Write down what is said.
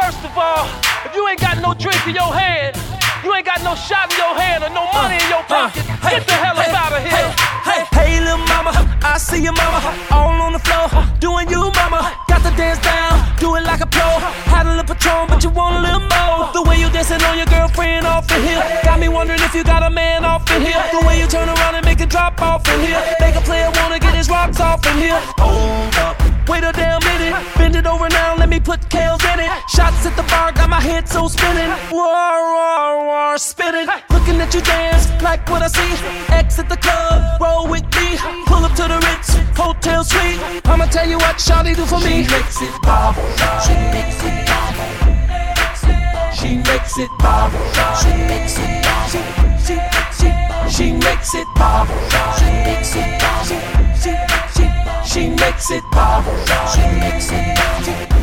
First of all, if you ain't got no drink in your hand, you ain't got no shot in your hand or no money in your pocket, get the hell up out of here. Hey, little mama, I see your mama all on the floor, doing you, mama. Got the dance down, do it like a pro. Had a little Patron, but you want a little more. The way you dancing on your girlfriend off in here got me wondering if you got a man off in here. The way you turn around and make it drop off in here, make a player wanna get his rocks off in here. Hold up, wait a damn minute, bend it over now, let me put Kales in it. Shots at the bar, got my head so spinning. War, spinning. Looking at you dance, like what I see. X at the club, roll with me. Pull up to the Ritz, hotel suite. I'ma tell you what Shawty do for me. She makes it bobble, she makes it bobble. She makes it bobble, she makes it bobble. She makes it bobble, she makes it bobble. She makes it bobble, she makes it bobble.